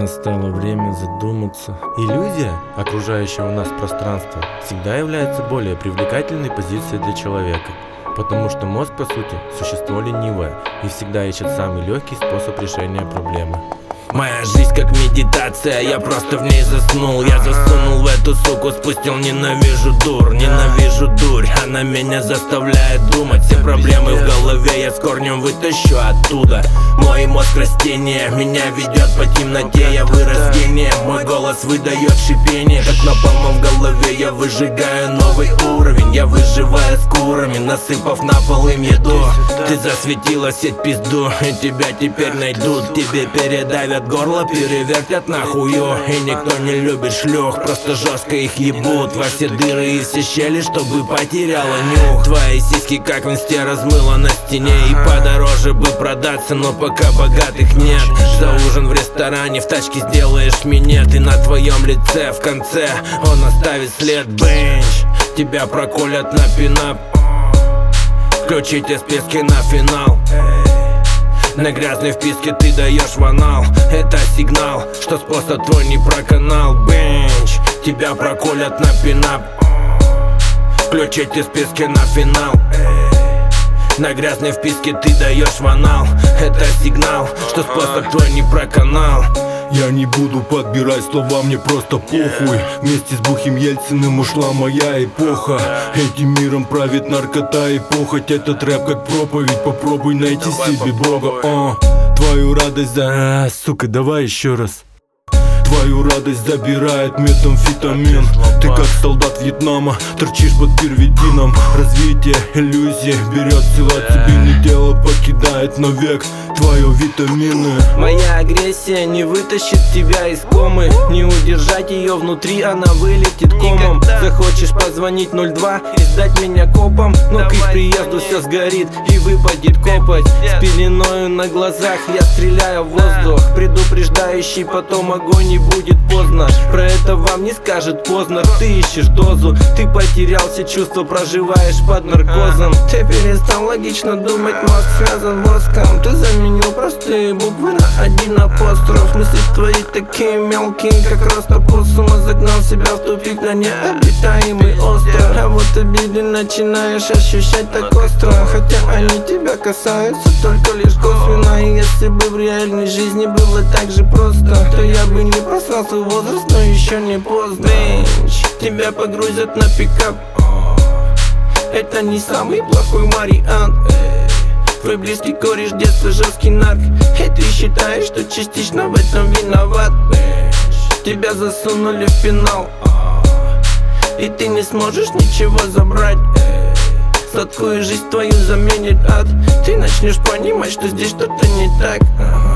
Настало время задуматься. Иллюзия окружающего нас пространства всегда является более привлекательной позицией для человека, потому что мозг, по сути, существо ленивое и всегда ищет самый легкий способ решения проблемы. Моя жизнь как медитация, я просто в ней заснул. Я засунул в эту суку, спустил ненавижу дурь. Она меня заставляет думать, все проблемы в голове я с корнем вытащу оттуда. Мой мозг растение, меня ведет по темноте, я вырождение. Мой голос выдает шипение, как напалмом в голове я выжигаю новый уровень. Я выживаю с курами, насыпав на пол им еду. Ты засветила сеть пизду, и тебя теперь найдут. Тебе передавят горло, перевертят нахую. И никто не любит шлюх, просто жестко их ебут во все дыры и все щели, чтобы потеряла нюх. Твои сиськи как в инсте размыло на стене, и подороже бы продаться, но пока богатых нет. За ужин в ресторане в тачке сделаешь минет, и на твоем лице в конце он оставит след. Бенч, тебя проколят на пинап. Включите списки на финал. На грязной вписке ты даешь в анал. Это сигнал, что способ твой не проканал. Бенч, тебя проколят на пинап. Включите списки на финал. На грязной вписке ты даешь в анал. Это сигнал, что способ твой не проканал. Я не буду подбирать слова, мне просто похуй. Вместе с Бухим Ельциным ушла моя эпоха. Этим миром правит наркота и похоть. Этот рэп как проповедь, попробуй найти себе Бога. Твою радость сука, давай еще раз. Твою радость забирает метамфетамин. Ты как солдат Вьетнама, торчишь под первитином. Развитие иллюзии берет сила, тебе не дело покидает навек твое витамины. Моя агрессия не вытащит тебя из комы. Не удержать ее внутри, она вылетит комом. Захочешь позвонить 02 и сдать меня копам, но к их приезду все сгорит и выпадет копоть. С пеленою на глазах я стреляю в воздух, предупреждающий потом огонь, не будет поздно. Про это вам не скажет Познер. Ты ищешь дозу, ты потерял все чувства, проживаешь под наркозом. Ты перестал логично думать, мозг связан воском. Ты заменил простые буквы на один апостроф. Мысли твои такие мелкие, как рост опоссума. Загнал себя в тупик на необитаемый остров. А вот обиды начинаешь ощущать так остро, хотя они тебя касаются только лишь косвенно. И если бы в реальной жизни было так же просто, то я бы не просрал свой возраст, но еще не поздно. Бенч, тебя погрузят на пикап. Это не самый плохой вариант. Твой близкий кореш, детство, жесткий нарк. И ты считаешь, что частично в этом виноват. Бенч, тебя засунули в пенал, и ты не сможешь ничего забрать. Сладкую жизнь твою заменит ад. Ты начнешь понимать, что здесь что-то не так.